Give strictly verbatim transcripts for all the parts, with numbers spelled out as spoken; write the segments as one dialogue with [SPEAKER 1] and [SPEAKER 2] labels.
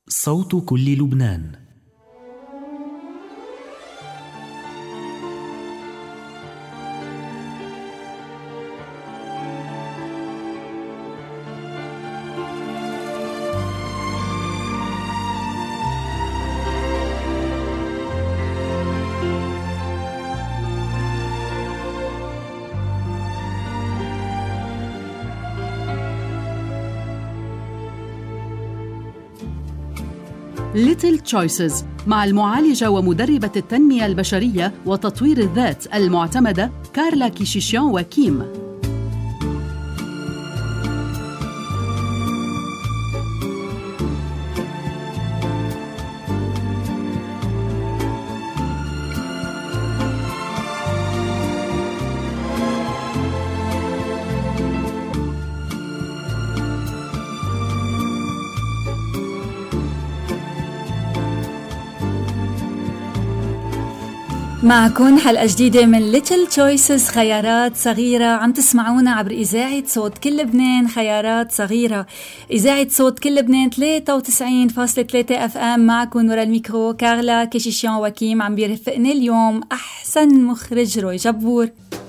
[SPEAKER 1] صوت كل لبنان.
[SPEAKER 2] Little Choices مع المعالجة ومدربة التنمية البشرية وتطوير الذات المعتمدة كارلا كيشيشيان واكيم.
[SPEAKER 3] معكم حلقة جديدة من Little Choices، خيارات صغيرة. عم تسمعونا عبر إذاعة صوت كل لبنان، خيارات صغيرة، إذاعة صوت كل لبنان ثلاثة وتسعين فاصلة ثلاثة اف ام. معكم ورا الميكرو كارلا كيشيشيان واكيم. عم بيرفقني اليوم أحسن مخرج روي جبور.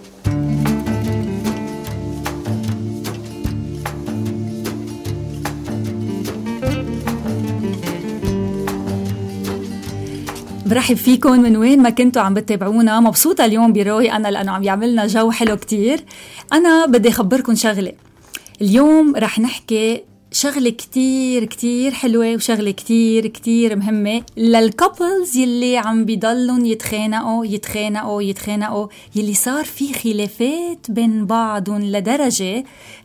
[SPEAKER 3] برحب فيكم من وين ما كنتوا عم بتتابعونا. مبسوطة اليوم بروي أنا لأنه عم يعملنا جو حلو كتير. أنا بدي أخبركم شغلة اليوم، رح نحكي شغلة كتير كتير حلوة وشغلة كتير كتير مهمة للكابلز يلي عم بيضلون يتخانقوا يتخانقوا يتخانقوا يلي صار في خلافات بين بعضهم لدرجة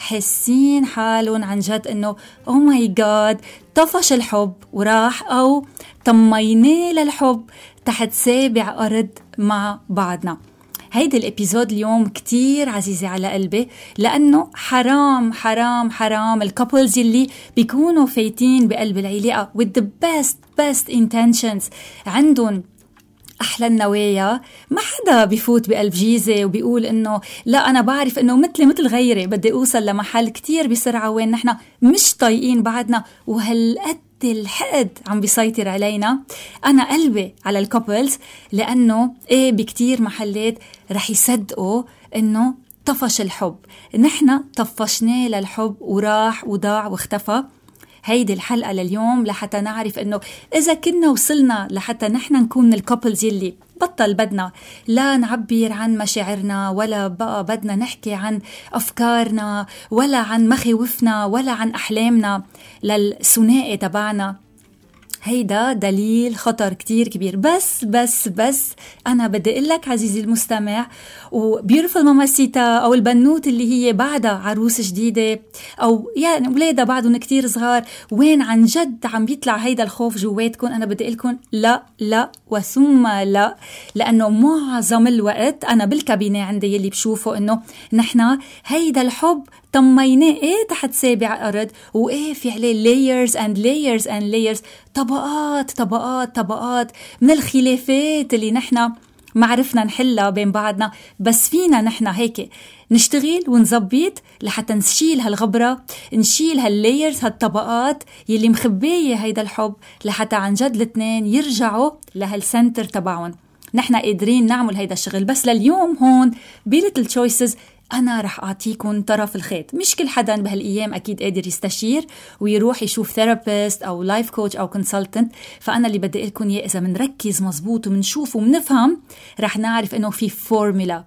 [SPEAKER 3] حاسين حالهم عن جد إنه أو ماي جاد طفش الحب وراح، أو طميناه للحب تحت سابع أرض مع بعضنا. هيدا الابيزود اليوم كتير عزيزة على قلبي، لأنه حرام حرام حرام الكابلز اللي بيكونوا فايتين بقلب العلاقة with the best best intentions، عندهم أحلى النوايا. ما حدا بيفوت بقلب جيزة وبيقول إنه لا أنا بعرف إنه مثلي مثل غيري، بدي أوصل لمحل كتير بسرعة وين نحنا مش طايقين بعضنا وهالقد الحقد عم بيسيطر علينا. أنا قلبي على الكابلز، لأنه إيه بكتير محلات رح يصدقوا إنه طفش الحب، نحنا طفشناه للحب وراح وضاع واختفى. هيدي الحلقة لليوم لحتى نعرف إنه إذا كنا وصلنا لحتى نحنا نكون الكابلز يلي بطل بدنا لا نعبر عن مشاعرنا، ولا بقى بدنا نحكي عن أفكارنا، ولا عن مخاوفنا، ولا عن أحلامنا للثنائي تبعنا. هيدا دليل خطر كتير كبير. بس بس بس أنا بدي أقول لك عزيزي المستمع، وبيورفل ماماسيتا أو البنوت اللي هي بعدها عروس جديدة، أو يعني ولادها بعدهم كتير صغار، وين عن جد عم بيطلع هيدا الخوف جواتكم، أنا بدي أقولكم لا لا وثم لا. لأنه معظم الوقت أنا بالكابينة عندي يلي بشوفه إنه نحنا هيدا الحب طميناه إيه تحت سابع أرض، وإيه في عليه layers and layers and layers، طبقات طبقات طبقات من الخلافات اللي نحنا ما عرفنا نحلها بين بعضنا. بس فينا نحنا هيك نشتغل ونزبط لحتى نشيل هالغبرة، نشيل هاللايرز هالطبقات يلي مخبية هيدا الحب، لحتى عن جد الاثنين يرجعوا لهالسنتر تبعهم. نحنا قادرين نعمل هيدا الشغل. بس لليوم هون بليتل تشويسز أنا رح أعطيكم طرف الخيط. مش كل حدا بهالأيام أكيد قادر يستشير ويروح يشوف ثيرابيست أو لايف كوتش أو كونسلتنت، فأنا اللي بدي أقولكم إياه إذا منركز مزبوط ومنشوف ومنفهم رح نعرف إنه في فورمولا،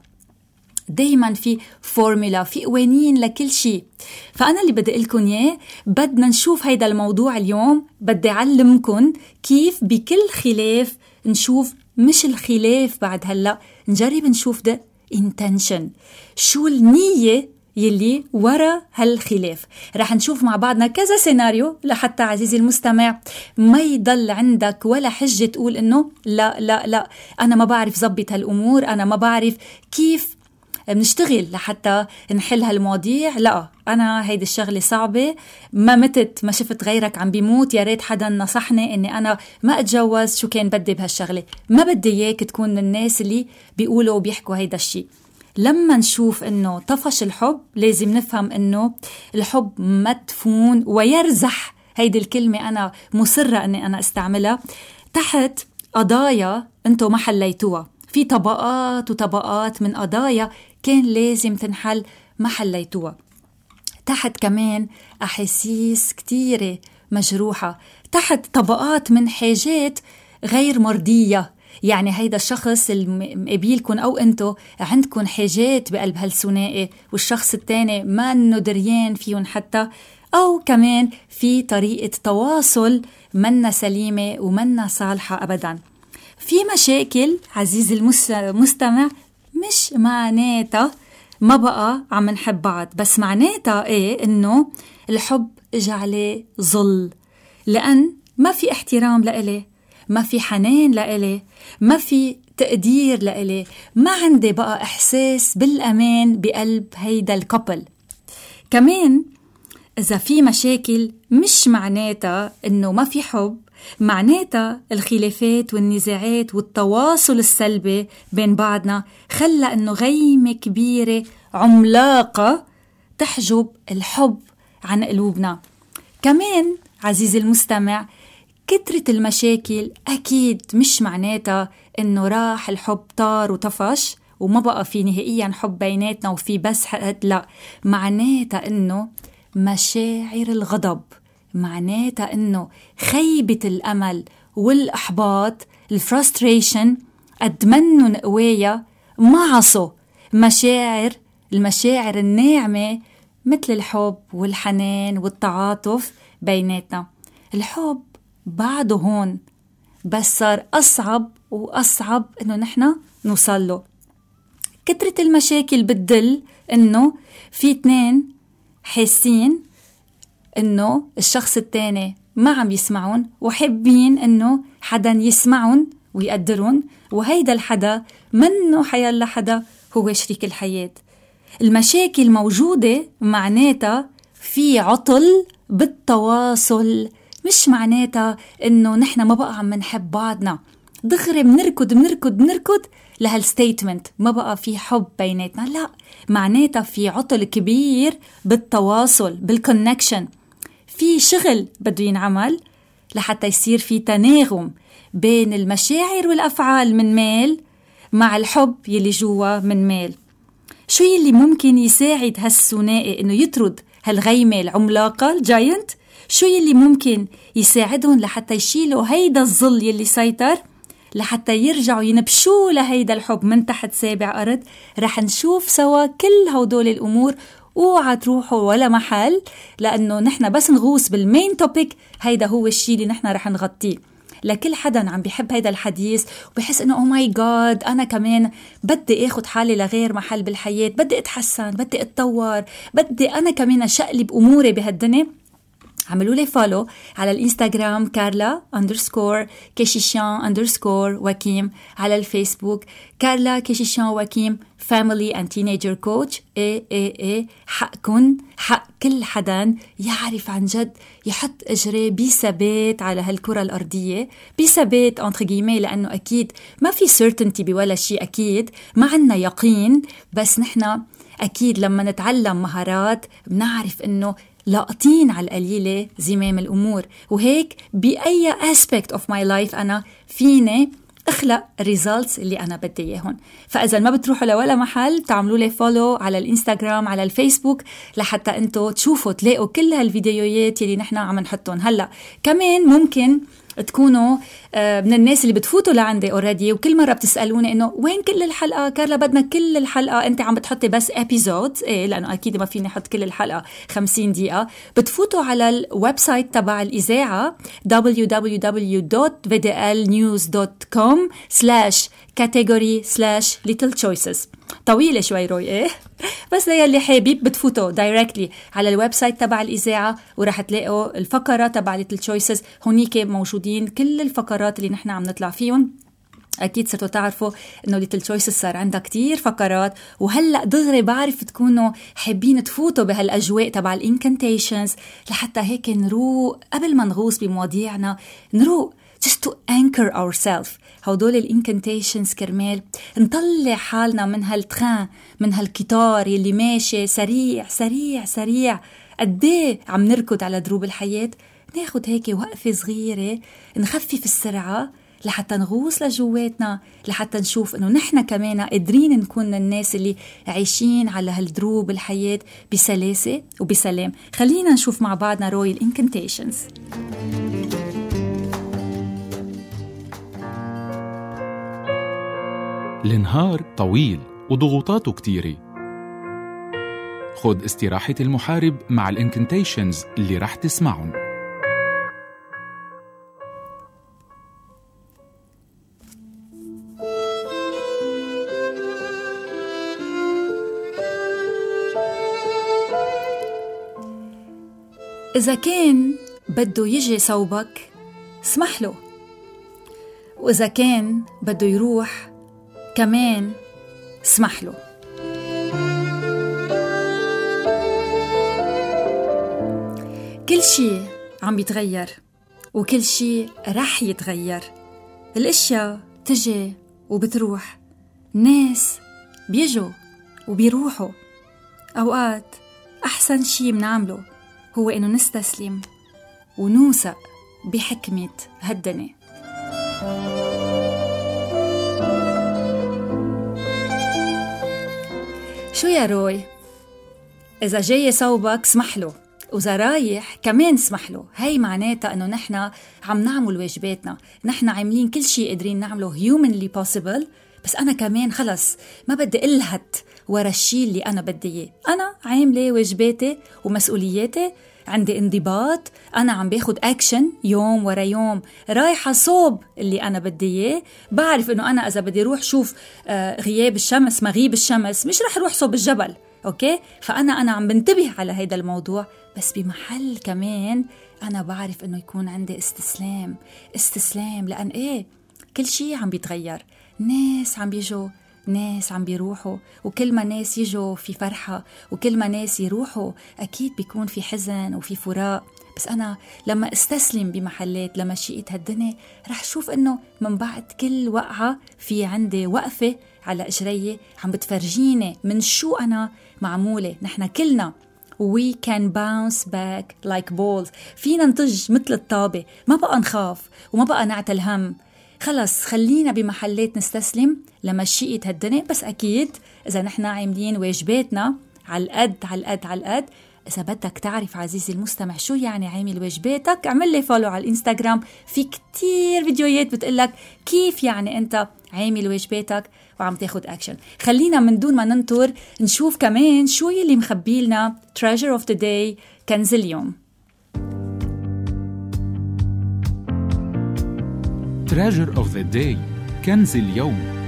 [SPEAKER 3] دايما في فورمولا، في قوانين لكل شيء. فأنا اللي بدي أقولكم إياه بدنا نشوف هيدا الموضوع اليوم. بدي أعلمكم كيف بكل خلاف نشوف مش الخلاف بعد هلأ، نجرب نشوف ده intention، شو النية يلي ورا هالخلاف. رح نشوف مع بعضنا كذا سيناريو لحتى عزيزي المستمع ما يضل عندك ولا حجة تقول إنه لا لا لا أنا ما بعرف زبط هالأمور، أنا ما بعرف كيف بنشتغل لحتى نحل هالمواضيع. لا أنا هيدي الشغلة صعبة، ما متت ما شفت غيرك عم بيموت، يا ريت حدا نصحني إني أنا ما أتجوز، شو كان بدي بهالشغلة. ما بدي إياك تكون من الناس اللي بيقولوا وبيحكوا هيدا الشيء. لما نشوف إنه طفش الحب لازم نفهم إنه الحب مدفون ويرزح هيدي الكلمة أنا مصرة أني أنا استعملها، تحت قضايا أنتوا ما حليتوها. في طبقات وطبقات من قضايا كان لازم تنحل ما حليتوها. تحت كمان أحاسيس كتيرة مجروحة، تحت طبقات من حاجات غير مرضية. يعني هيدا الشخص المقابلكن أو أنتو عندكن حاجات بقلب هالثنائي والشخص التاني ما إنه دريان فيهن حتى، أو كمان في طريقة تواصل منا سليمة ومنا صالحة أبدا. في مشاكل عزيزي المستمع مش معناتها ما بقى عم نحب بعض، بس معناتها إيه؟ إنه الحب إجا عليه ظل، لأن ما في احترام لإلي، ما في حنان لإلي، ما في تقدير لإلي، ما عندي بقى إحساس بالأمان بقلب هيدا الكابل. كمان إذا في مشاكل مش معناتها إنه ما في حب، معناتها الخلافات والنزاعات والتواصل السلبي بين بعضنا خلى إنه غيمة كبيرة عملاقة تحجب الحب عن قلوبنا. كمان عزيزي المستمع، كترة المشاكل أكيد مش معناتها إنه راح الحب طار وطفش وما بقى في نهائيا حب بيناتنا وفي بس حقد. لا، معناتها إنه مشاعر الغضب، معناتها إنه خيبة الأمل والإحباط، الفرستريشن، أدمنن قوايا معصو مشاعر المشاعر الناعمة مثل الحب والحنان والتعاطف بيناتنا. الحب بعده هون، بس صار أصعب وأصعب إنه نحنا نوصل له. كترة المشاكل بتدل إنه في اتنين حاسين إنه الشخص التاني ما عم يسمعون وحبين إنه حدا يسمعون ويقدرون، وهيدا الحدا منه حيالله حدا هو شريك الحياة. المشاكل موجودة معناتها في عطل بالتواصل، مش معناتها إنه نحنا ما بقى عم نحب بعضنا. دغري بنركض بنركض بنركض لهالستيتمنت ما بقى في حب بيناتنا. لا، معناتها في عطل كبير بالتواصل، بالكونكشن. في شغل بده ينعمل لحتى يصير في تناغم بين المشاعر والأفعال من ميل مع الحب يلي جوا من ميل. شو يلي ممكن يساعد هالثنائي إنه يطرد هالغيمة العملاقة الجاينت؟ شو يلي ممكن يساعدهم لحتى يشيلوا هيدا الظل يلي سيطر، لحتى يرجعوا ينبشوا لهيدا الحب من تحت سابع أرض؟ رح نشوف سوا كل هودول الأمور. اوعى تروحوا ولا محل، لأنه نحنا بس نغوص بالمين توبيك. هيدا هو الشي اللي نحنا رح نغطيه لكل حدا عم بيحب هيدا الحديث وبيحس انه او ماي جاد انا كمان بدي اخد حالي لغير محل بالحياة، بدي اتحسن، بدي اتطور، بدي انا كمان اشقلب اموري بهالدنيا. عملوا لي فولو على الانستغرام كارلا اندرسكور كيشيشان اندرسكور وكيم، على الفيسبوك كارلا كيشيشان وكيم فاميلي اند تينيجر كوتش. اي اي اي حقكن حق كل حدا يعرف عن جد يحط اجري بثبات على هالكرة الارضية، بثبات انتر جيمي، لانه اكيد ما في سيرتينتي بولا شيء، اكيد ما عنا يقين، بس نحنا اكيد لما نتعلم مهارات بنعرف انه لاقطين على القليلة زمام الأمور. وهيك بأي aspect of my life أنا فيني أخلق results اللي أنا بدي إياهم. فإذا ما بتروحوا لولا محل تعملوا لي فولو على الإنستغرام على الفيسبوك لحتى أنتوا تشوفوا تلاقوا كل هالفيديوهات اللي نحنا عم نحطهم. هلأ كمان ممكن تكونوا من الناس اللي بتفوتوا لعندي already وكل مرة بتسألوني إنه وين كل الحلقة كارلا، بدنا كل الحلقة، أنت عم بتحطي بس episodes. إيه، لأنه أكيد ما فيني أحط كل الحلقة خمسين دقيقة. بتفوتوا على الويب سايت تبع الإذاعة دبليو دبليو دبليو دوت في دي إل نيوز دوت كوم سلاش كاتيجوري سلاش ليتل تشويسز. طويلة شوي روي إيه، بس يلي حابب بتفوتوا دايركتلي على الويب سايت تبع الإذاعة وراح تلاقوا الفقرة تبع ليتل تشويسز. هونيك موجودين كل الفقرات اللي نحن عم نطلع فيهم. أكيد صرتوا تعرفوا إنه ليتل تشويسز صار عندها كتير فقرات، وهلأ دغري بعرف تكونوا حابين تفوتوا بهالأجواء تبع الانكانتيشنز لحتى هيك نروق قبل ما نغوص بمواضيعنا، نروق just to anchor ourselves. هودول الانكانتيشنز كرمال نطلع حالنا من هالتخان، من هالقطار يلي ماشي سريع سريع سريع. قديه عم نركض على دروب الحياة ناخد هيك وقفة صغيرة، نخفف السرعة لحتى نغوص لجواتنا، لحتى نشوف إنه نحن كمان قادرين نكون الناس اللي عايشين على هالدروب الحياة بسلاسة وبسلام. خلينا نشوف مع بعضنا روي الانكنتيشنز.
[SPEAKER 1] النهار طويل وضغوطاته كتيرة. خد استراحة المحارب مع الانكنتيشنز اللي رح تسمعهم.
[SPEAKER 3] إذا كان بده يجي صوبك اسمح له، وإذا كان بده يروح كمان اسمح له. كل شيء عم بيتغير وكل شيء رح يتغير. الاشياء تجي وبتروح، الناس بيجوا وبيروحوا. أوقات أحسن شيء بنعمله هو إنه نستسلم ونوثق بحكمة هالدنيا. شو يا روي؟ إذا جاي صوبك اسمح له، وإذا رايح كمان اسمح له. هاي معناتها إنه نحن عم نعمل واجباتنا، نحن عاملين كل شيء قادرين نعمله humanly possible. بس أنا كمان خلص ما بدي ألهت ورا الشيء اللي أنا بدي إياه. أنا عاملة واجباتي ومسؤولياتي، عندي انضباط، أنا عم باخد أكشن يوم ورا يوم، رايحة صوب اللي أنا بدي إياه. بعرف إنه أنا إذا بدي روح شوف آه غياب الشمس مغيب الشمس مش رح روح صوب الجبل، أوكي؟ فأنا أنا عم بنتبه على هيدا الموضوع، بس بمحل كمان أنا بعرف إنه يكون عندي استسلام استسلام لأن إيه كل شيء عم بيتغير. ناس عم بيجوا، ناس عم بيروحوا، وكل ما ناس يجوا في فرحة، وكل ما ناس يروحوا أكيد بيكون في حزن وفي فراق. بس أنا لما استسلم بمحلات لما شئت هالدنيا رح شوف إنه من بعد كل وقعة في عندي وقفة على إجرية عم بتفرجيني من شو أنا معمولة. نحن كلنا we can bounce back like balls. فينا نطج مثل الطابة، ما بقى نخاف وما بقى نعتل هم. خلص خلينا بمحلات نستسلم لما شئت هالدنيا. بس أكيد إذا نحن عاملين واجباتنا على القد على القد على القد. إذا بدك تعرف عزيزي المستمع شو يعني عامل واجباتك، اعمل لي فولو على الإنستغرام، في كتير فيديوهات بتقلك كيف يعني أنت عامل واجباتك وعم تاخد أكشن. خلينا من دون ما ننطر نشوف كمان شو يلي مخبيلنا treasure of the day، كنز اليوم.
[SPEAKER 1] treasure of the day، كنز اليوم.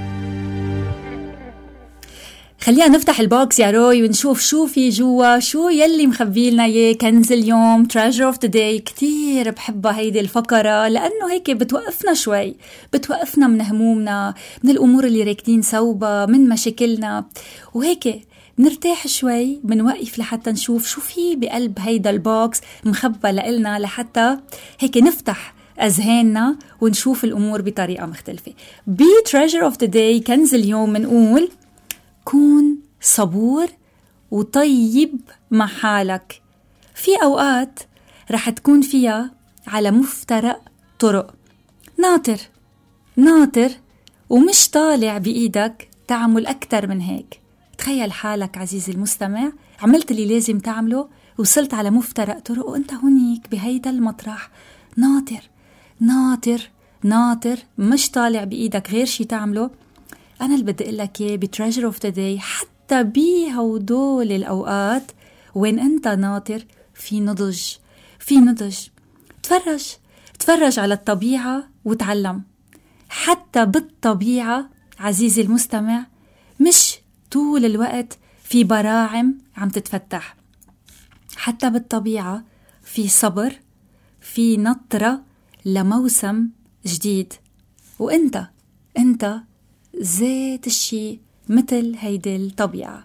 [SPEAKER 3] خلينا نفتح البوكس يا روي ونشوف شو في جوا، شو يلي مخبيلنا يه كنز اليوم treasure of the day. كتير بحبها هيدي الفقرة لأنه هيك بتوقفنا شوي، بتوقفنا من همومنا، من الأمور اللي راكدين صوبة، من مشاكلنا، وهيك نرتاح شوي، بنوقف لحتى نشوف شو في بقلب هيدا البوكس مخبى لإلنا، لحتى هيك نفتح أذهاننا ونشوف الأمور بطريقة مختلفة. بي treasure of the day كنز اليوم منقول كون صبور وطيب مع حالك. في أوقات رح تكون فيها على مفترق طرق، ناطر ناطر ومش طالع بإيدك تعمل أكتر من هيك. تخيل حالك عزيزي المستمع عملت اللي لازم تعمله، وصلت على مفترق طرق وانت هونيك بهيدا المطرح ناطر ناطر ناطر مش طالع بإيدك غير شي تعمله. أنا اللي بدي أقولك إيه بتريجر أوف ذا داي، حتى بهودول الأوقات وين أنت ناطر في نضج، في نضج. تفرج تفرج على الطبيعة وتعلم. حتى بالطبيعة عزيزي المستمع مش طول الوقت في براعم عم تتفتح، حتى بالطبيعة في صبر، في نطرة لموسم جديد. وانت انت ذات الشيء مثل هيدي الطبيعة.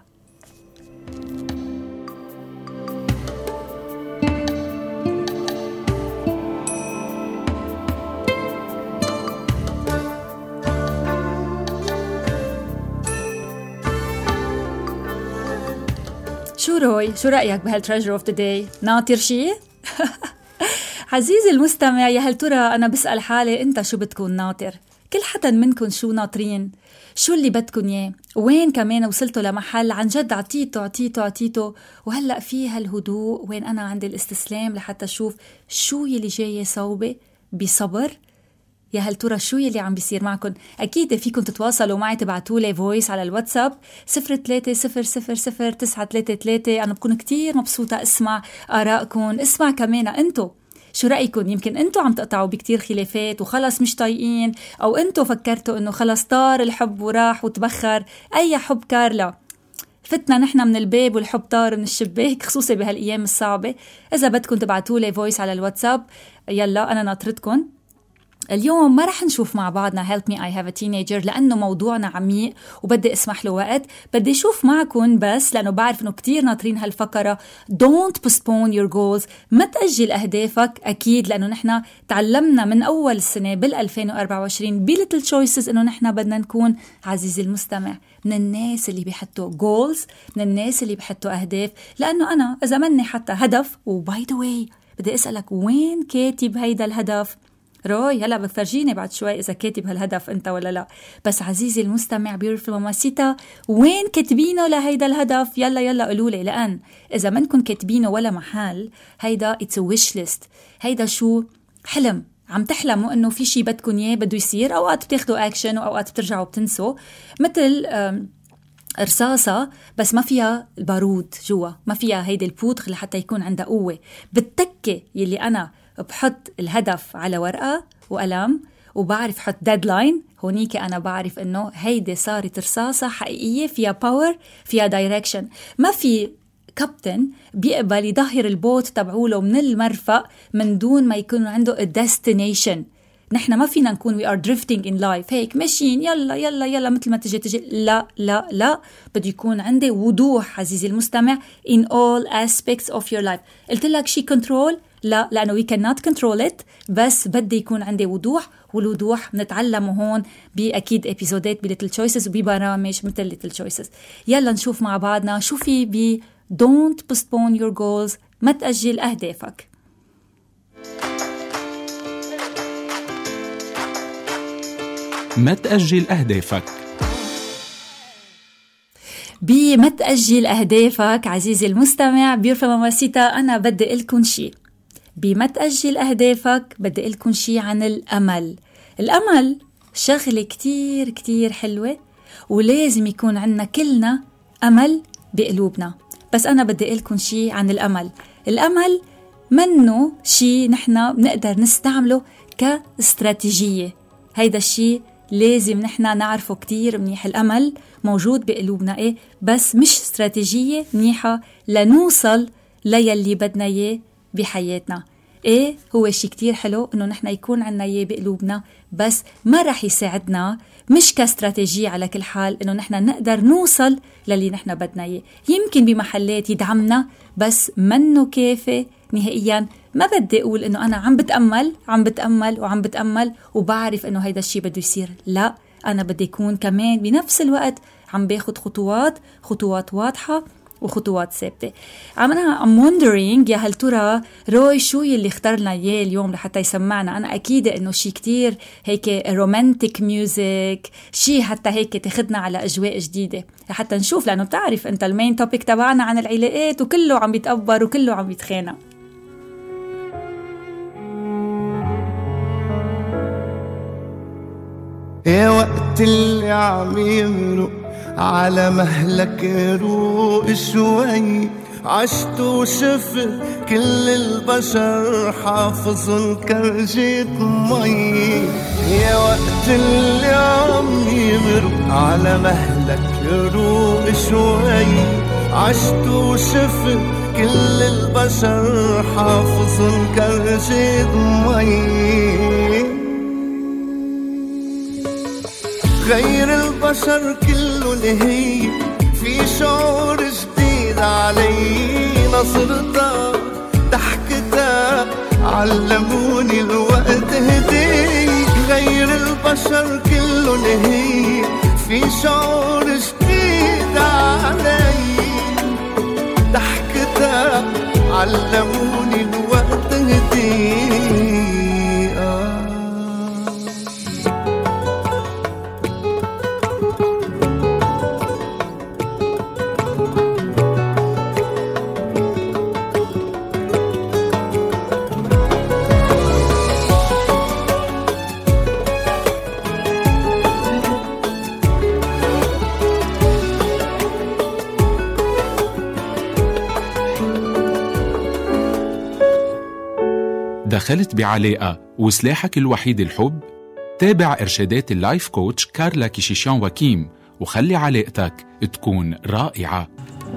[SPEAKER 3] شو روي، شو رأيك بهالتريجر اوف ذا داي؟ ناطر شي؟ عزيزي المستمع، يا هل ترى أنا بسأل حالي أنت شو بتكون ناطر؟ كل حدا منكن شو ناطرين؟ شو اللي بدكن إياه؟ وين كمان وصلتوا لمحل عن جد عطيته عطيته عطيته وهلأ في هالهدوء وين أنا عندي الاستسلام لحتى أشوف شو يلي جاي صوبة بصبر؟ يا هل ترى شو يلي عم بيصير معكن؟ أكيد فيكن تتواصلوا معي، تبعتولي فويس على الواتساب صفر ثلاثة صفر صفر صفر تسعة ثلاثة ثلاثة. أنا بكون كتير مبسوطة أسمع آرائكن، اسمع كمان أنتو شو رأيكن؟ يمكن أنتو عم تقطعوا بكتير خلافات وخلص مش طايقين، أو أنتو فكرتوا أنه خلص طار الحب وراح وتبخر. أي حب كارلا، فتنا نحنا من الباب والحب طار من الشباك، خصوصي بهالأيام الصعبة. إذا بدكن تبعتولي فويس على الواتساب يلا أنا ناطرتكن. اليوم ما رح نشوف مع بعضنا Help me I have a teenager لأنه موضوعنا عميق وبدي اسمح له وقت. بدي اشوف معكم بس لأنه بعرف انه كتير ناطرين هالفقرة. Don't postpone your goals. ما تأجل أهدافك، أكيد، لأنه نحنا تعلمنا من أول السنة بالألفين وأربعة وعشرين بليتل choices انه نحنا بدنا نكون، عزيزي المستمع، من الناس اللي بيحطوا goals، من الناس اللي بيحطوا أهداف. لأنه أنا إذا مني حتى هدف، وباي ذا واي بدي أسألك وين كاتب هيدا الهدف؟ روي هلا بتفرجيني بعد شوي إذا كاتب هالهدف أنت ولا لا. بس عزيزي المستمع بيورفل ماماسيتا، وين كاتبينه لهيدا الهدف؟ يلا يلا قولولي، لأن إذا منكن كاتبينه ولا محل هيدا it's a wish list. هيدا شو؟ حلم، عم تحلموا إنه في شي بدكن إياه بده يصير. أوقات بتاخدوا أكشن وأوقات بترجعوا بتنسوا، مثل رصاصة بس ما فيها البارود جوا، ما فيها هيدا البودغ لحتى يكون عندها قوة. بالتكة يلي أنا بحط الهدف على ورقة وقلم وبعرف حط ديدلاين، هونيك أنا بعرف إنه هيدي صارت رصاصة حقيقية فيها باور، فيها دايركشن. ما في كابتن بيقبل يظهر البوت تبعوله من المرفق من دون ما يكون عنده destination. نحن ما فينا نكون we are drifting in life هيك ماشيين يلا يلا يلا مثل ما تجي تجي. لا لا لا، بده يكون عندي وضوح عزيزي المستمع in all aspects of your life. قلت لك شي كنترول؟ لا، لأنه we cannot control it، بس بدي يكون عندي وضوح، والوضوح نتعلمه هون بأكيد إبيزودات بليتل choices وببرامج مثل ليتل choices. يلا نشوف مع بعضنا شو في ب don't postpone your goals. ما تأجل أهدافك.
[SPEAKER 1] ما تأجل أهدافك.
[SPEAKER 3] بما تأجل أهدافك عزيزي المستمع بيورفا ماماسيتا، أنا بدي لكم شي. بما تأجل أهدافك بدي لكم شي عن الأمل. الأمل شغلة كتير كتير حلوة، ولازم يكون عنا كلنا أمل بقلوبنا. بس أنا بدي لكم شي عن الأمل. الأمل منه شي نحنا بنقدر نستعمله كاستراتيجية. هيدا الشي لازم نحنا نعرفه كتير منيح. الأمل موجود بقلوبنا إيه، بس مش استراتيجية منيحة لنوصل ليلي بدنا إياه بحياتنا. إيه هو شي كتير حلو إنه نحنا يكون عنا إياه بقلوبنا، بس ما رح يساعدنا، مش كاستراتيجية على كل حال، إنه نحنا نقدر نوصل للي نحنا بدنا إياه. يمكن بمحلات يدعمنا بس منه كافي نهائياً. ما بدي أقول إنه أنا عم بتأمل عم بتأمل وعم بتأمل وبعرف إنه هيدا الشي بده يصير. لا، أنا بدي يكون كمان بنفس الوقت عم باخد خطوات خطوات واضحة وخطوات ثابتة. أنا I'm wondering يا هل ترى روي شو يلي اخترنا إياه اليوم لحتى يسمعنا. أنا أكيد إنه شي كتير هيك رومانتيك ميوزك، شي حتى هيك تاخدنا على أجواء جديدة لحتى نشوف، لأنه بتعرف أنت المين توبيك تبعنا عن العلاقات وكله عم بيتقبر وكله عم بيتخانق.
[SPEAKER 4] يا وقت اللي عم يمرق على مهلك روق شوي، عشت وشفت كل البشر حافظن كرجة مي. يا وقت اللي عم يمرق على مهلك روق شوي، عشت وشفت كل البشر حافظن كرجة مي. غير البشر كله نهي، في شعور جديد علي. نظرتها ضحكتها علموني الوقت هديك. غير البشر كله نهي، في شعور جديد علي. ضحكتها علموني الوقت هديك.
[SPEAKER 1] دخلت بعلاقة وسلاحك الوحيد الحب؟ تابع إرشادات اللايف كوتش كارلا كيشيشيان وكيم وخلي علاقتك تكون رائعة.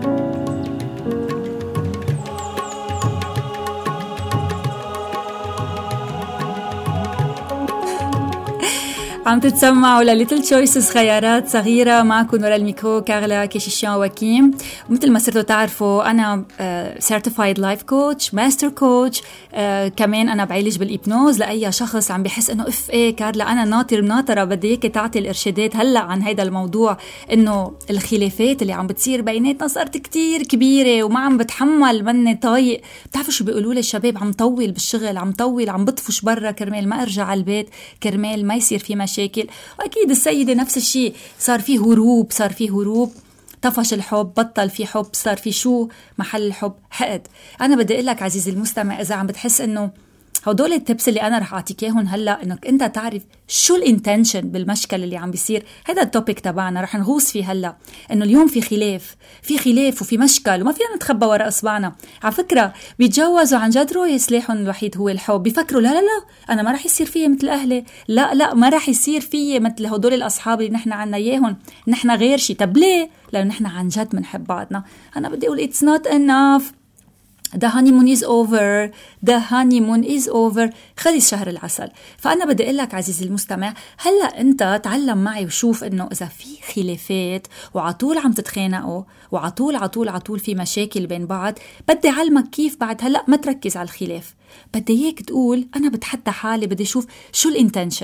[SPEAKER 3] عم تتسمعوا لليتل تشويسز، خيارات صغيرة. معكم ورا الميكرو كارلا كيشيشيان وكيم. ومثل ما صرتوا تعرفوا أنا سيرتيفايد لايف كوتش، ماستر كوتش، كمان أنا بعالج بالإبنوز لأي شخص عم بحس إنه إف إيه كارلا أنا ناطر ناطرة بدي إياكي تعطي الإرشادات هلأ عن هيدا الموضوع، إنه الخلافات اللي عم بتصير بيناتنا صارت كتير كبيرة وما عم بتحمل مني طايق. بتعرفوا شو بيقولوا لي الشباب؟ عم طول بالشغل، عم طول، عم بطفش برا كرمال ما أرجع على البيت، كرمال ما يصير في مشاكل. وأكيد السيدة نفس الشيء، صار فيه هروب، صار فيه هروب، طفش الحب، بطل في حب، صار في شو محل الحب؟ حقد. أنا بدي أقول لك عزيزي المستمع، إذا عم بتحس إنه هدول التبس اللي أنا رح أعطيك إياهم هلأ، إنك أنت تعرف شو الانتنشن بالمشكل اللي عم بيصير. هذا التوبيك تبعنا رح نغوص فيه هلأ، إنه اليوم في خلاف، في خلاف وفي مشكل وما فينا نتخبى وراء أصبعنا. على فكرة بيتجوزوا عن جد رؤية سلاحهم الوحيد هو الحب، بيفكروا لا لا لا أنا ما رح يصير فيه مثل أهلي، لا لا ما رح يصير فيه مثل هدول الأصحاب اللي نحن عنا إياهم، نحن غير شي. طب ليه؟ لأنه نحن عن جد منحب بعضنا. أنا بدي أقول it's not enough. The honeymoon is over. The honeymoon is over. خلص شهر العسل. فأنا بدي أقول لك عزيزي المستمع، هلأ أنت تعلم معي وشوف إنه إذا في خلافات وعطول عم تتخانقوا وعطول عطول عطول في مشاكل بين بعض، بدي علمك كيف بعد هلأ ما تركز على الخلاف. بدي إياك تقول أنا بتحدى حالي، بدي شوف شو الانتنشن،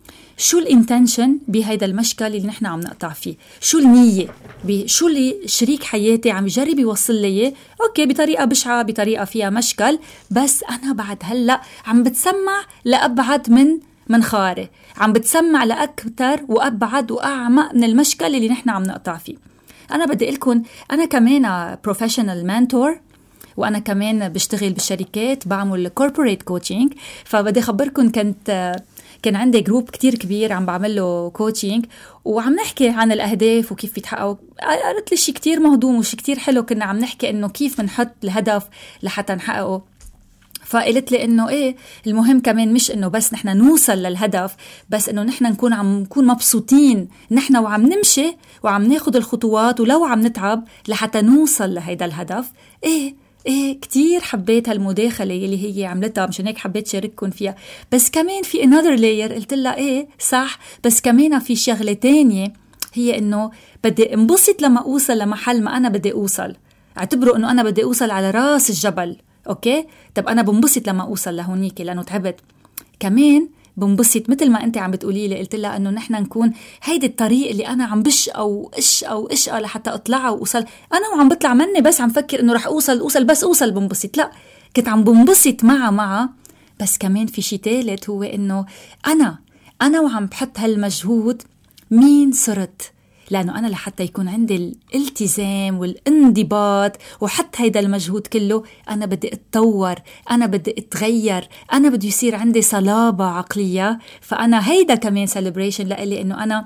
[SPEAKER 3] شو الانتنشن بهيدا المشكل اللي نحن عم نقطع فيه، شو النية، شو اللي شريك حياتي عم يجرب يوصل لي. اوكي بطريقة بشعة، بطريقة فيها مشكل، بس انا بعد هلأ عم بتسمع لأبعد من منخاري، عم بتسمع لأكتر وأبعد وأعمق من المشكل اللي نحن عم نقطع فيه. انا بدي لكم انا كمان بروفيشنال مانتور، وانا كمان بشتغل بالشركات، بعمل كوربوريت كوتشنج. فبدي اخبركم كنت كان عندي جروب كتير كبير عم بعمل له كوتشنج وعم نحكي عن الأهداف وكيف يتحققوا. قالت لي شيء كتير مهضوم وشيء كتير حلو، كنا عم نحكي إنه كيف بنحط الهدف لحتى نحققه. فقلت لي إنه إيه المهم كمان مش إنه بس نحن نوصل للهدف، بس إنه نحن نكون عم نكون مبسوطين نحن وعم نمشي وعم ناخد الخطوات ولو عم نتعب لحتى نوصل لهيدا الهدف. إيه إيه كتير حبيت هالمداخلة اللي هي عملتها، مشان هيك حبيت شارككم فيها. بس كمان في another layer قلت لها إيه صح، بس كمان في شغلة تانية، هي إنه بدي انبسط لما أوصل لمحل ما أنا بدي أوصل. اعتبروا إنه أنا بدي أوصل على راس الجبل، أوكي؟ طب أنا بنبسط لما أوصل لهونيك لأنه تعبت. كمان بنبسط مثل ما أنت عم بتقولي لي، قلت لها إنه نحن نكون هيدي الطريق اللي أنا عم بش أو إش أو إش لحتى أطلع وأوصل. أنا وعم بطلع مني بس عم فكر إنه رح أوصل أوصل بس أوصل بنبسط، لا كنت عم بنبسط معها معها. بس كمان في شيء ثالث، هو إنه أنا أنا وعم بحط هالمجهود مين صرت، لأنه أنا لحتى يكون عندي الالتزام والانضباط وحتى هيدا المجهود كله، أنا بدي أتطور، أنا بدي أتغير، أنا بدي يصير عندي صلابة عقلية. فأنا هيدا كمان celebration لإلي، إنه أنا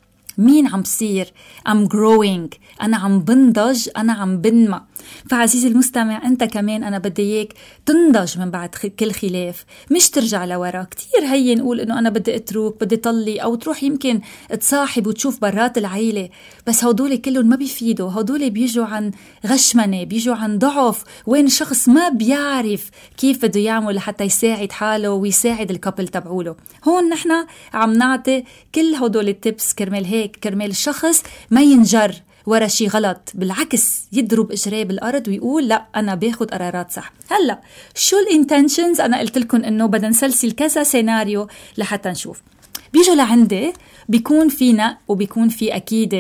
[SPEAKER 3] مين عم بصير، I'm growing، أنا عم بنضج، أنا عم بنمى. فعزيزي المستمع أنت كمان أنا بدي إياك تنضج من بعد كل خلاف، مش ترجع لورا. كتير هي نقول إنه أنا بدي أترك، بدي طلي، أو تروح يمكن تصاحب وتشوف برات العيلة، بس هدول كلهم ما بيفيدوا. هدول بيجوا عن غشمنة، بيجوا عن ضعف، وين الشخص ما بيعرف كيف بده يعمل لحتى يساعد حاله ويساعد الكابل تبعوله. هون نحن عم نعطي كل هدول التبس كرمال هيك، كرمال الشخص ما ينجر ورا شي غلط، بالعكس يضرب إجريه بالأرض ويقول لا أنا باخد قرارات صح. هلأ شو الانتنشنز؟ أنا قلت لكم إنه بدنا نسلسل كذا سيناريو لحتى نشوف. بيجوا لعندي بيكون فينا وبيكون في أكيد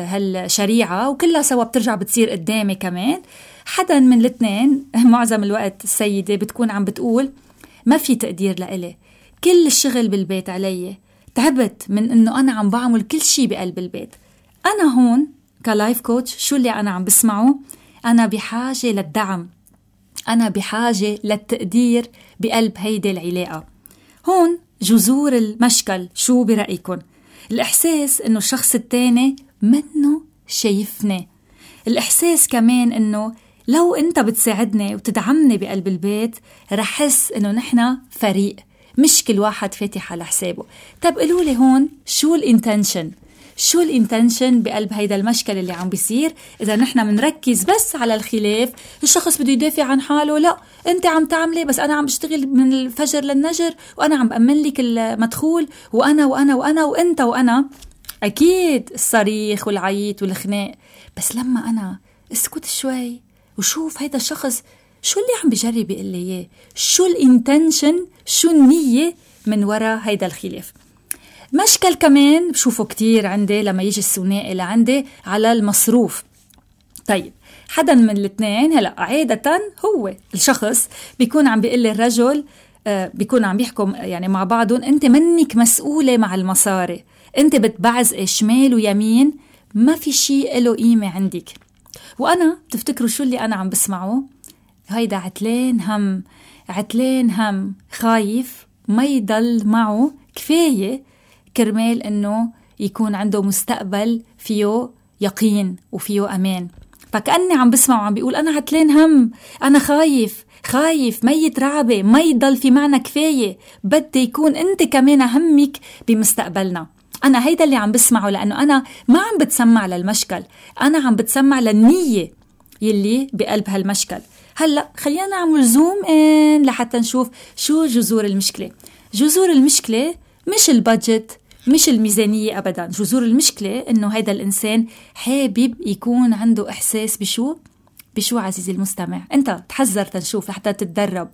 [SPEAKER 3] هالشريعة وكلها سوا بترجع بتصير قدامي كمان. حدا من الاثنين معظم الوقت السيدة بتكون عم بتقول ما في تقدير لإلي، كل الشغل بالبيت علي، تعبت من إنه أنا عم بعمل كل شي بقلب البيت. أنا هون كلايف كوتش شو اللي أنا عم بسمعه؟ أنا بحاجة للدعم، أنا بحاجة للتقدير بقلب هيدي العلاقة. هون جذور المشكل شو برأيكم؟ الإحساس إنه الشخص التاني منه شايفني، الإحساس كمان إنه لو أنت بتساعدني وتدعمني بقلب البيت رح حس إنه نحنا فريق، مش كل واحد فاتح على حسابه. طب قلوا لي هون شو الانتنشن؟ شو الانتنشن بقلب هيدا المشكل اللي عم بيصير؟ إذا نحنا منركز بس على الخلاف، الشخص بده يدافع عن حاله، لا أنت عم تعملي بس أنا عم بشتغل من الفجر للنجر وأنا عم بأمن لك المدخول وأنا وأنا وأنا وأنت وأنا، أكيد الصريخ والعيط والخناق. بس لما أنا اسكت شوي وشوف هيدا الشخص شو اللي عم بجرب يقول لي إياه، شو الانتنشن، شو النية من وراء هيدا الخلاف. مشكل كمان بشوفه كتير عندي لما يجي الثنائي لعندي على المصروف. طيب حدا من الاثنين هلا عادة هو الشخص بيكون عم بيقول الرجل آه بيكون عم بيحكم يعني مع بعضهم، انت منك مسؤولة مع المصاري، انت بتبعزق شمال ويمين، ما في شيء له قيمة عندك. وانا بتفتكروا شو اللي انا عم بسمعه؟ هيدا عتلين هم، عتلين هم، خايف ما يضل معه كفاية كرمال انه يكون عنده مستقبل فيه يقين وفيه امان. فكأني عم بسمع وعم بيقول انا عتلين هم، انا خايف خايف ميت رعبة، ما يضل في معنا كفاية، بدي يكون انت كمان همك بمستقبلنا. أنا هيدا اللي عم بسمعه، لأنه أنا ما عم بتسمع للمشكل، أنا عم بتسمع للنية يلي بقلب هالمشكل. هلأ خلينا نعمل زوم إن لحتى نشوف شو جذور المشكلة. جذور المشكلة مش البادجت، مش الميزانية أبدا. جذور المشكلة إنه هيدا الإنسان حابب يكون عنده إحساس بشو بشو عزيزي المستمع، أنت تحذر تنشوف لحتى تتدرب.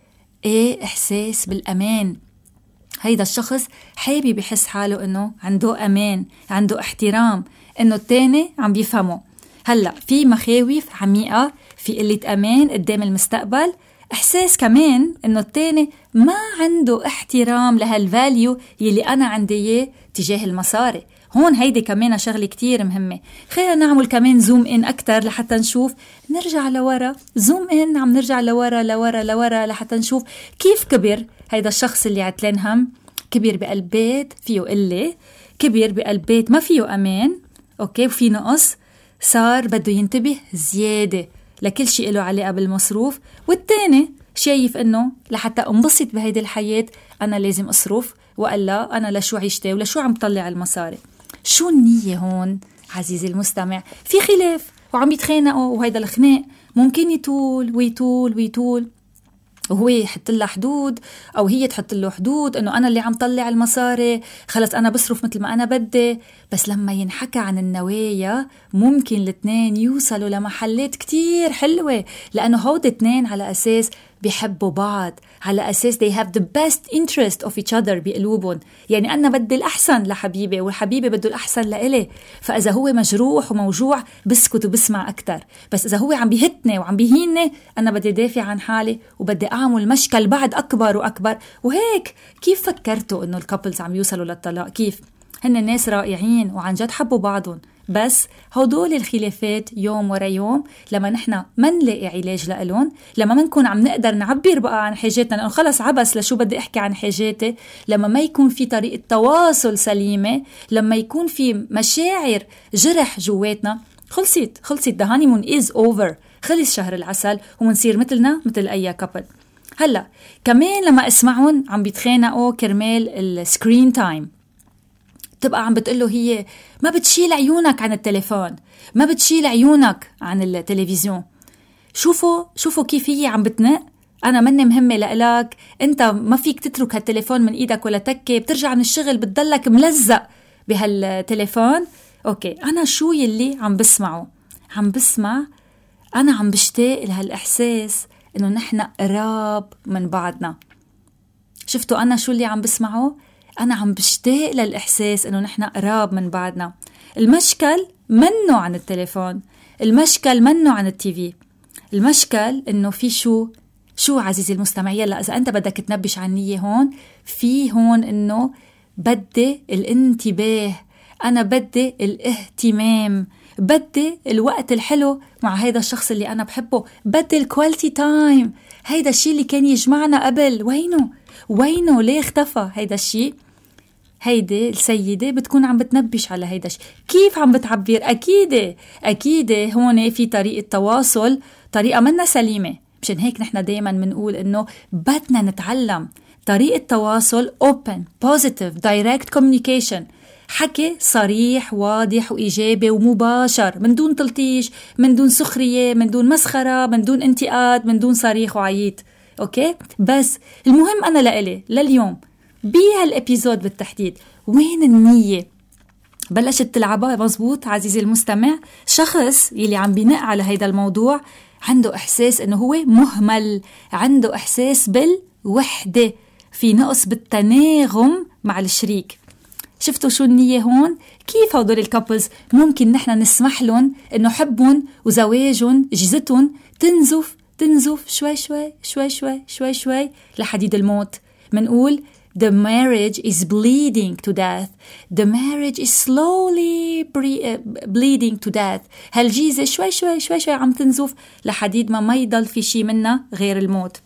[SPEAKER 3] إيه؟ إحساس بالأمان. هيدا الشخص حابب يحس حاله إنه عنده أمان، عنده احترام، إنه التاني عم بيفهمه. هلأ في مخاوف عميقة، في قلة أمان قدام المستقبل، إحساس كمان إنه التاني ما عنده احترام لهالفاليو يلي أنا عندي إياه تجاه المصاري. هون هيدي كمان شغلة كتير مهمة. خلينا نعمل كمان زوم إن أكتر لحتى نشوف، نرجع لورا، زوم إن عم نرجع لورا لورا لورا لحتى نشوف كيف كبر هيدا الشخص اللي عتلان هم. كبر بقلب بيت فيه قلة، كبر بقلب بيت ما فيه أمان، أوكي، وفي نقص، صار بده ينتبه زيادة لكل شيء له علاقة بالمصروف. والتاني شايف إنه لحتى انبسط بهيدي الحياة أنا لازم أصرف، وقال أنا لشو عيشتي ولشو عم طلع المصاري. شو النية هون عزيزي المستمع؟ في خلاف وعم يتخانقوا، وهيدا الخناق ممكن يطول ويطول ويطول، وهو يحط لها حدود أو هي تحط له حدود إنه أنا اللي عم طلع المصاري، خلص أنا بصرف مثل ما أنا بدي. بس لما ينحكى عن النوايا ممكن الاثنين يوصلوا لمحلات كتير حلوة، لأنه هود اثنين على أساس بيحبوا بعض، على أساس they have the best interest of each other بقلوبهم. يعني أنا بدي الأحسن لحبيبي والحبيبي بده الأحسن لإلي، فإذا هو مجروح وموجوع بسكت وبسمع أكتر. بس إذا هو عم بيهتني وعم بيهيني أنا بدي دافع عن حالي وبدي أعمل مشكل بعد أكبر وأكبر. وهيك كيف فكرتوا إنه الكابلز عم يوصلوا للطلاق؟ كيف هن الناس رائعين وعن جد حبوا بعضهم، بس هدول الخلافات يوم ورا يوم لما نحنا ما نلاقي علاج لألون، لما ما نكون عم نقدر نعبر بقى عن حاجاتنا لأنه خلص عبس لشو بدي أحكي عن حاجاتي، لما ما يكون في طريقة تواصل سليمة، لما يكون في مشاعر جرح جواتنا، خلصت خلصت the honeymoon is over، خلص شهر العسل ونصير مثلنا مثل أي كابل. هلأ كمان لما اسمعون عم بيتخانقوا كرمال السكرين تايم، تبقى عم بتقله هي ما بتشيل عيونك عن التليفون، ما بتشيل عيونك عن التلفزيون. شوفوا شوفوا كيف هي عم بتنق، أنا مني مهمة لإلك، أنت ما فيك تترك هالتليفون من إيدك ولا تكي، بترجع من الشغل بتضلك ملزق بهالتليفون. أوكي، أنا شو يلي عم بسمعه؟ عم بسمع أنا عم بشتاق لهالإحساس إنه نحن قراب من بعضنا. شفتوا أنا شو اللي عم بسمعه؟ أنا عم بشتاق للإحساس إنه نحن قراب من بعضنا. المشكل منه عن التليفون، المشكل منه عن التيفي، المشكل إنه في شو شو عزيزي المستمع. يلا إذا أنت بدك تنبش عن النية هون، في هون إنه بدي الانتباه، أنا بدي الاهتمام، بدي الوقت الحلو مع هيدا الشخص اللي أنا بحبه، بدي الكواليتي تايم. هيدا الشيء اللي كان يجمعنا قبل وينه وينه؟ ليه اختفى هيدا الشيء؟ هيدي السيدة بتكون عم بتنبش على هيدا الشيء. كيف عم بتعبر؟ أكيد أكيد هون في طريقة تواصل، طريقة منا سليمة. مشان هيك نحن دايما منقول إنه بدنا نتعلم طريقة تواصل open, positive, direct communication، حكي صريح واضح وإيجابي ومباشر، من دون تلطيش، من دون سخرية، من دون مسخرة، من دون انتقاد، من دون صريخ وعيط. أوكي؟ بس المهم أنا لإلي لليوم بهالإبيزود بالتحديد، وين النية؟ بلشت تلعبها مزبوط عزيزي المستمع؟ شخص يلي عم بينق على هيدا الموضوع عنده إحساس إنه هو مهمل، عنده إحساس بالوحدة، في نقص بالتناغم مع الشريك. شفتوا شو النية هون؟ كيف هدول الكابلز ممكن نحن نسمح لهم إنه حبهم وزواجهم جزتهم تنزف تنزف شوي شوي شوي شوي شوي شوي لحديد الموت. منقول the marriage is bleeding to death. The marriage is slowly bleeding to death. هالجيزة شوي شوي شوي شوي عم تنزف لحديد ما ما يضل في شي منها غير الموت.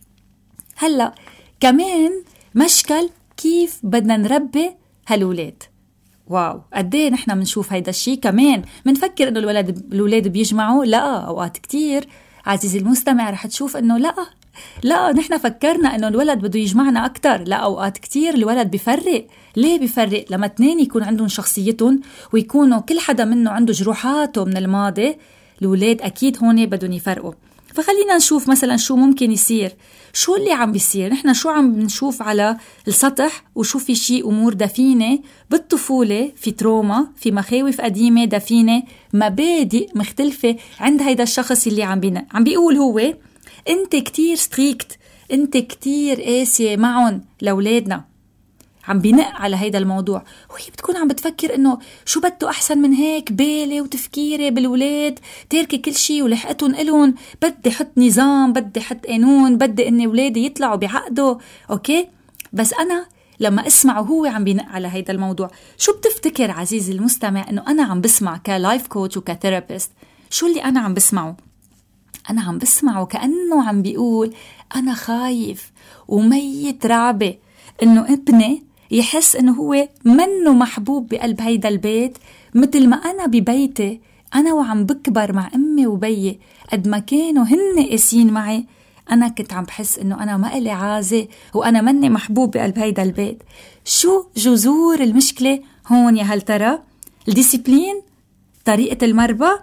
[SPEAKER 3] هلأ كمان مشكل كيف بدنا نربي هالولاد. واو قديه نحن منشوف هيدا الشي. كمان منفكر انه الولد الولاد بيجمعوا، لا اوقات كتير عزيزي المستمع رح تشوف انه لا لا نحن فكرنا انه الولد بده يجمعنا اكتر. لا اوقات كتير الولد بيفرق. ليه بيفرق؟ لما اثنين يكون عندهم شخصيتهم ويكونوا كل حدا منه عنده جروحاته من الماضي، الولاد اكيد هون بدهم يفرقوا. فخلينا نشوف مثلا شو ممكن يصير. شو اللي عم بيصير؟ نحن شو عم بنشوف على السطح، وشو في شيء أمور دفينة بالطفولة، في تروما، في مخاوف قديمة دفينة، مبادئ مختلفة عند هيدا الشخص اللي عم بينا عم بيقول هو أنت كتير ستريكت، أنت كتير قاسية معهم لأولادنا. عم بينق على هيدا الموضوع، وهي بتكون عم بتفكر إنه شو بده أحسن من هيك، بالي وتفكيري بالولاد، تركي كل شيء ولحقتهم إلهم، بدي حط نظام، بدي حط قانون، بدي إني ولادي يطلعوا بعقده. أوكي؟ بس أنا لما أسمعه هو عم بينق على هيدا الموضوع، شو بتفتكر عزيزي المستمع إنه أنا عم بسمع كلايف كوتش وكثيرابيست؟ شو اللي أنا عم بسمعه؟ أنا عم بسمعه كأنه عم بيقول أنا خايف وميت رعبة إنه ابني يحس إنه هو منه محبوب بقلب هيدا البيت، مثل ما أنا ببيتي أنا وعم بكبر مع أمي وبيي قد ما كانوا هن قاسين معي، أنا كنت عم بحس إنه أنا ما إلي عازة وأنا مني محبوب بقلب هيدا البيت. شو جذور المشكلة هون يا هل ترى؟ الديسيبلين؟ طريقة المربى؟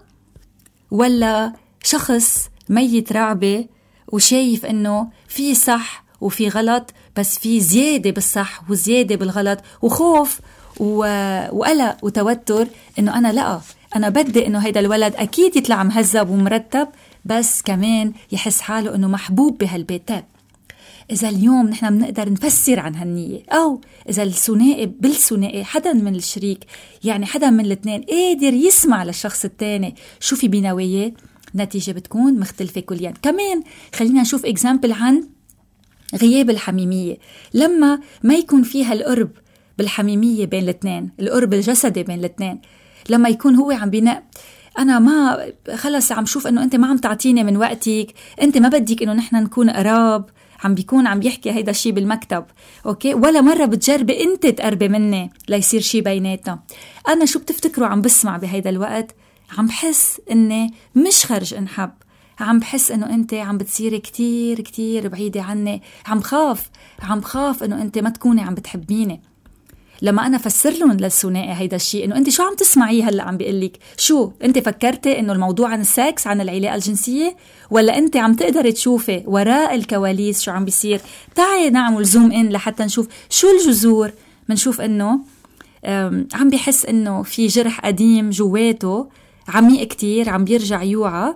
[SPEAKER 3] ولا شخص ميت رعبة وشايف إنه في صح وفي غلط، بس في زيادة بالصح وزيادة بالغلط، وخوف و... وقلق وتوتر إنه أنا لا أنا بدي إنه هيدا الولد أكيد يطلع مهذب ومرتب، بس كمان يحس حاله إنه محبوب بهالبيت. إذا اليوم نحن بنقدر نفسر عن هالنية، أو إذا الثنائي بالثنائي حدا من الشريك، يعني حدا من الاثنين قادر يسمع للشخص الثاني شو في بنواياه، نتيجة بتكون مختلفة كليا. كمان خلينا نشوف إكزامبل عن غياب الحميمية. لما ما يكون فيها القرب بالحميمية بين الاثنين، القرب الجسدي بين الاثنين، لما يكون هو عم بينق أنا ما خلص عم شوف إنه أنت ما عم تعطيني من وقتك، أنت ما بدك إنه نحن نكون قراب، عم بيكون عم يحكي هيدا الشي بالمكتب. أوكي؟ ولا مرة بتجربي أنت تقربي مني ليصير شي بيناتنا. أنا شو بتفتكروا عم بسمع بهيدا الوقت؟ عم بحس إني مش خرج انحب، عم بحس إنه أنت عم بتصيري كتير كتير بعيدة عني، عم خاف عم خاف إنه أنت ما تكوني عم بتحبيني. لما أنا فسر لهم للثنائي هيدا الشيء إنه أنت شو عم تسمعيه هلأ عم بيقلك، شو أنت فكرتي إنه الموضوع عن السكس، عن العلاقة الجنسية، ولا أنت عم تقدري تشوفي وراء الكواليس شو عم بيصير؟ تعي نعمل زوم إن لحتى نشوف شو الجذور. منشوف إنه عم بيحس إنه في جرح قديم جواته عميق كتير عم بيرجع يوعى.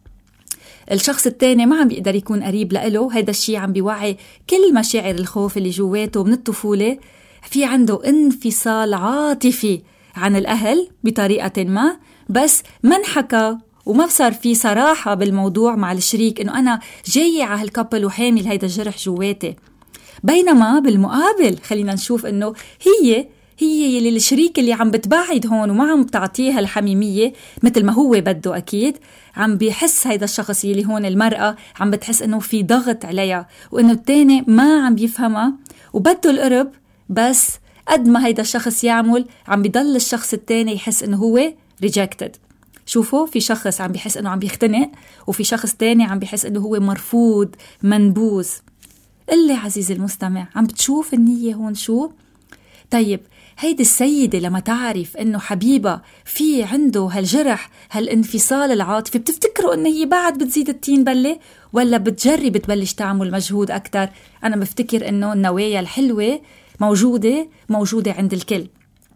[SPEAKER 3] الشخص التاني ما عم بيقدر يكون قريب لإله، هيدا الشيء عم بيوعي كل مشاعر الخوف اللي جواته من الطفولة. في عنده انفصال عاطفي عن الأهل بطريقة ما، بس ما انحكى وما صار في صراحة بالموضوع مع الشريك إنه أنا جاية على هالكابل وحامل هيدا الجرح جواتي. بينما بالمقابل خلينا نشوف إنه هي هي يلي الشريك اللي عم بتبعد هون وما عم بتعطيها الحميمية مثل ما هو بده، أكيد عم بيحس هيدا الشخص يلي هون المرأة عم بتحس إنه في ضغط عليها، وإنه التاني ما عم بيفهمها وبده القرب، بس قد ما هيدا الشخص يعمل عم بيضل الشخص التاني يحس انه هو rejected. شوفوا، في شخص عم بيحس انه عم بيختنق، وفي شخص تاني عم بيحس انه هو مرفوض منبوذ. اللي عزيزي المستمع، عم بتشوف النية هون شو؟ طيب هيدي السيدة لما تعرف انه حبيبة في عنده هالجرح هالانفصال العاطفي، بتفتكروا انه هي بعد بتزيد التين بلة ولا بتجرب تبلش تعمل مجهود اكتر؟ انا بفتكر انه النوايا الحلوة موجودة موجودة عند الكل.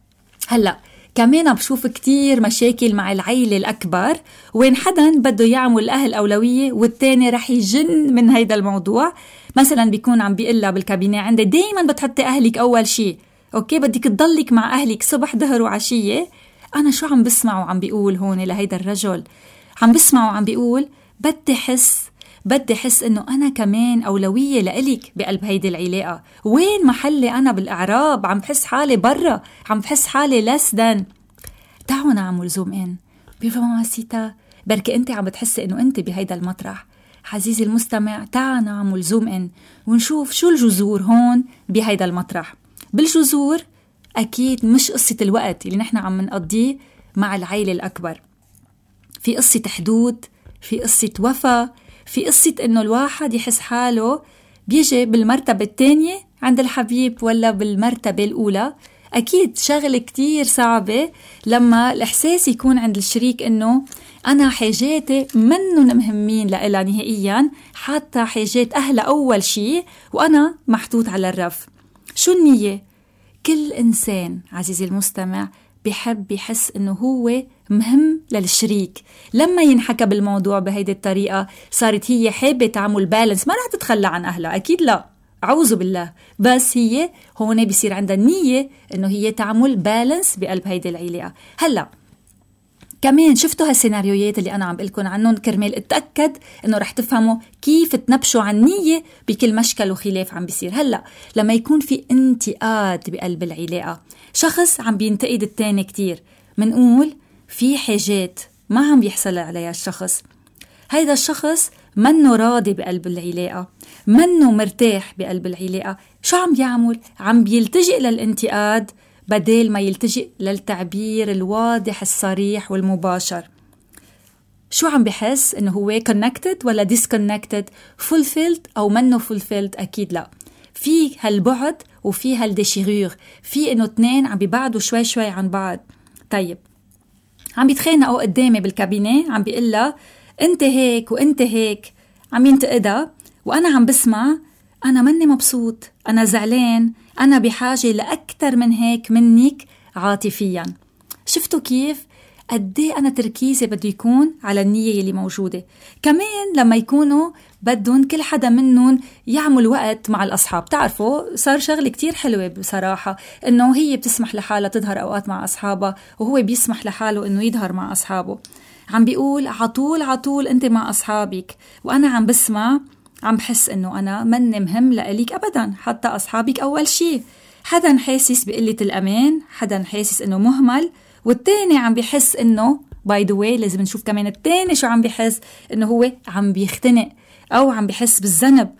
[SPEAKER 3] هلأ كمان بشوف كتير مشاكل مع العيلة الأكبر، وين حدا بده يعمل الأهل أولوية والتاني رح يجن من هيدا الموضوع. مثلا بيكون عم بيقلها بالكابينة عندي دايما بتحطي أهلك أول شيء، أوكي بدك تضلك مع أهلك صبح ظهر وعشية. أنا شو عم بسمعه عم بيقول هون لهيدا الرجل؟ عم بسمعه عم بيقول بدي حس بدي حس إنه أنا كمان أولوية لإلك بقلب هيدي العلاقة. وين محلي أنا بالإعراب؟ عم بحس حالي برا، عم بحس حالي less than. تعالوا نعمل زوم إن بفماسيتا، بركي أنت عم بتحسي إنه أنت بهيدا المطرح. عزيزي المستمع، تعال نعمل زوم إن ونشوف شو الجذور هون بهيدا المطرح. بالجذور أكيد مش قصة الوقت اللي نحن عم نقضيه مع العائلة الأكبر، في قصة حدود، في قصة وفا، في قصة إنه الواحد يحس حاله بيجي بالمرتبة الثانية عند الحبيب ولا بالمرتبة الأولى. أكيد شغلة كتير صعبة لما الإحساس يكون عند الشريك إنه أنا حاجاتي منن مهمين لإلها نهائياً، حتى حاجات أهلها أول شيء وأنا محطوط على الرف. شو النية؟ كل إنسان عزيزي المستمع بيحب يحس إنه هو مهم للشريك. لما ينحكى بالموضوع بهيدي الطريقة صارت هي حابة تعمل بالانس، ما رح تتخلى عن أهلها أكيد لا، أعوذ بالله، بس هي هون بيصير عندها النية إنه هي تعمل بالانس بقلب هيدي العلاقة. هلأ كمان شفتوا هالسيناريوهات اللي أنا عم بقلكن عنهم كرمال اتأكد إنه رح تفهموا كيف تنبشوا عن نية بكل مشكل وخلاف عم بيصير. هلأ لما يكون في انتقاد بقلب العلاقة، شخص عم بينتقد التاني كتير، منقول في حاجات ما عم بيحصل عليها الشخص. هيدا الشخص منه راضي بقلب العلاقة، منه مرتاح بقلب العلاقة. شو عم بيعمل؟ عم بيلتجئ للانتقاد بدل ما يلتجئ للتعبير الواضح الصريح والمباشر. شو عم بحس؟ إنه هو connected ولا disconnected، fulfilled أو منه fulfilled؟ أكيد لا. في هالبعد وفي هالديشيغور، في إنه اثنين عم بيبعدوا شوي شوي عن بعض. طيب عم بيتخانقوا قدامي بالكابينة، عم بيقلها أنت هيك وأنت هيك، عم ينتقدها وأنا عم بسمع. أنا مني مبسوط، أنا زعلان، أنا بحاجة لأكثر من هيك منك عاطفيا. شفتوا كيف؟ قدي أنا تركيزي بده يكون على النية اللي موجودة. كمان لما يكونوا بدون كل حدا منهم يعمل وقت مع الأصحاب. تعرفوا صار شغلة كتير حلوة بصراحة إنه هي بتسمح لحالها تظهر أوقات مع أصحابها وهو بيسمح لحاله إنه يظهر مع أصحابه. عم بيقول عطول عطول أنت مع أصحابك، وأنا عم بسمع عم بحس إنه أنا من مهم لأليك أبدا، حتى أصحابك أول شيء. حدا حاسس بقلة الأمان، حدا حاسس إنه مهمل، والتاني عم بيحس إنه باي ذا واي لازم نشوف كمان التاني شو عم بيحس، إنه هو عم بيختنق أو عم بيحس بالذنب.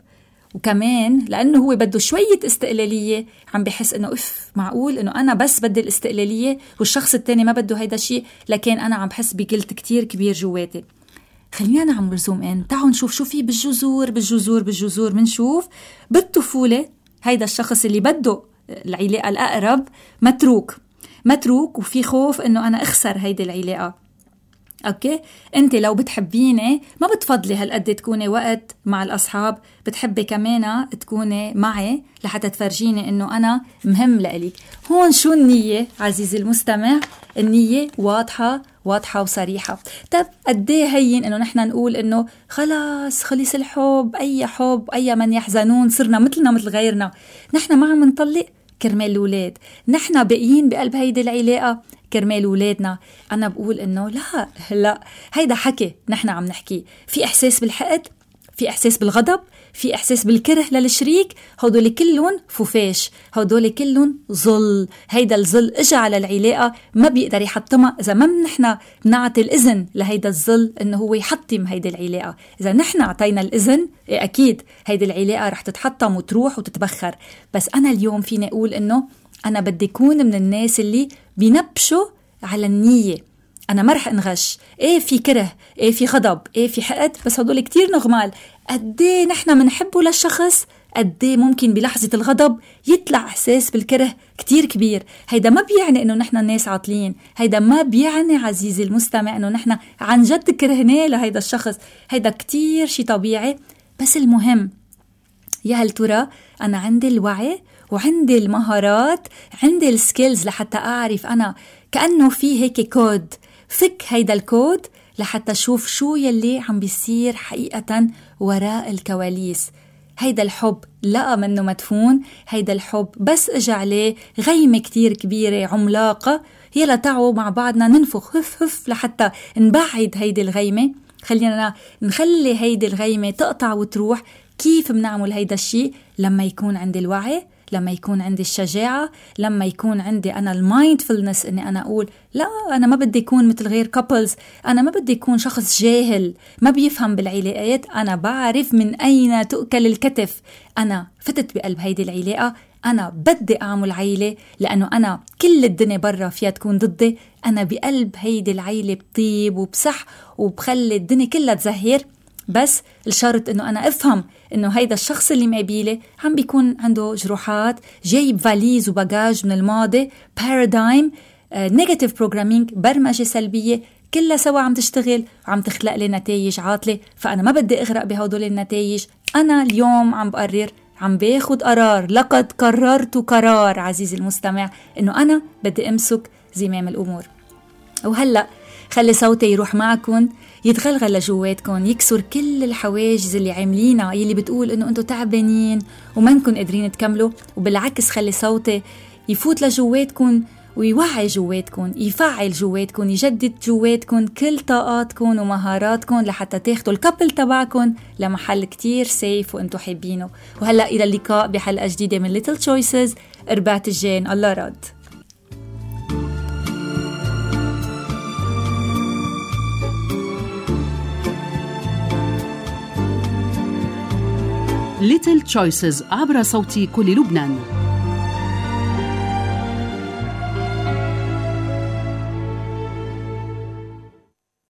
[SPEAKER 3] وكمان لأنه هو بده شوية استقلالية عم بيحس إنه إف معقول إنه أنا بس بدي الاستقلالية والشخص التاني ما بده هيدا الشيء، لكن أنا عم بحس بقلت كتير كبير جواتي. خلينا نعمل زوم إن، تعالوا نشوف شو في بالجذور بالجذور بالجذور. منشوف بالطفولة هيدا الشخص اللي بده العلاقة الأقرب متروك متروك وفي خوف إنه أنا أخسر هيدي العلاقة. أوكي، أنت لو بتحبيني ما بتفضلي هالقد تكوني وقت مع الأصحاب، بتحبي كمان تكوني معي لحتى تفرجيني إنه أنا مهم لإليك. هون شو النية عزيزي المستمع؟ النية واضحة واضحة وصريحة. طب قديه هين إنه نحن نقول إنه خلاص خلص الحب، أي حب أي من يحزنون، صرنا مثلنا مثل غيرنا، نحن ما عم نطلق كرمال الولاد، نحن باقيين بقلب هيدي العلاقة كرمال ولادنا. أنا بقول إنه لا لا، هيدا حكي نحن عم نحكي. في إحساس بالحقد، في إحساس بالغضب، في إحساس بالكره للشريك، هدول كلهم فوفاش، هدول كلهم ظل. هيدا الظل إجا على العلاقة ما بيقدر يحطمها إذا ما نحن نعطي الإذن لهيدا الظل إنه هو يحطم هيدا العلاقة. إذا نحن عطينا الإذن أكيد هيدا العلاقة رح تتحطم وتروح وتتبخر. بس أنا اليوم فيني أقول إنه أنا بدي أكون من الناس اللي بينبشوا على النية. أنا ما رح انغش. إيه في كره، إيه في غضب، إيه في حقد، بس هدول كتير نغمال. قديه نحن منحبه للشخص، قديه ممكن بلحظة الغضب يطلع إحساس بالكره كتير كبير. هيدا ما بيعني إنه نحن الناس عاطلين، هيدا ما بيعني عزيزي المستمع إنه نحن عن جد كرهناه لهيدا الشخص. هيدا كتير شي طبيعي. بس المهم، يا هل ترى أنا عندي الوعي وعندي المهارات، عندي السكيلز لحتى أعرف أنا كأنه في هيك كود، فك هيدا الكود لحتى أشوف شو يلي عم بيصير حقيقة وراء الكواليس. هيدا الحب لقى منه مدفون، هيدا الحب بس اجى عليه غيمة كتير كبيرة عملاقة. يلا تعوا مع بعضنا ننفخ هف هف لحتى نبعد هيدي الغيمة. خلينا نخلي هيدي الغيمة تقطع وتروح. كيف بنعمل هيدا الشيء؟ لما يكون عندي الوعي، لما يكون عندي الشجاعة، لما يكون عندي أنا المايندفulness، إني أنا أقول لا أنا ما بدي يكون مثل غير كابلز، أنا ما بدي يكون شخص جاهل ما بيفهم بالعلاقات، أنا بعرف من أين تؤكل الكتف. أنا فتت بقلب هيدي العلاقة، أنا بدي أعمل عيلة، لأنه أنا كل الدنيا برا فيها تكون ضدي، أنا بقلب هيدي العيلة بطيب وبصح وبخلي الدنيا كلها تزهر. بس الشرط إنه أنا أفهم إنه هيدا الشخص اللي مقابله عم بيكون عنده جروحات، جايب فاليز وباجاج من الماضي، بارادايم، نيجاتيف بروجرامينج، برمجة سلبية، كلها سوا عم تشتغل وعم تخلق لي نتائج عاطلة. فأنا ما بدي أغرق بهدول النتائج. أنا اليوم عم بقرر، عم باخد قرار، لقد قررت قرار عزيزي المستمع إنه أنا بدي أمسك زمام الأمور. وهلأ خلي صوتي يروح معكم، يتغلغل لجواتكم، يكسر كل الحواجز اللي عاملينها يلي بتقول إنه أنتوا تعبانين وما نكون قادرين تكملوا. وبالعكس خلي صوتي يفوت لجواتكم ويوعي جواتكم، يفعل جواتكم، يجدد جواتكم كل طاقاتكم ومهاراتكم لحتى تاخدوا الكابل تبعكم لمحل كتير سيف وانتوا حابينه. وهلأ إلى اللقاء بحلقة جديدة من Little Choices. ربعت الجين، الله راد.
[SPEAKER 2] Little Choices عبر صوت كل لبنان.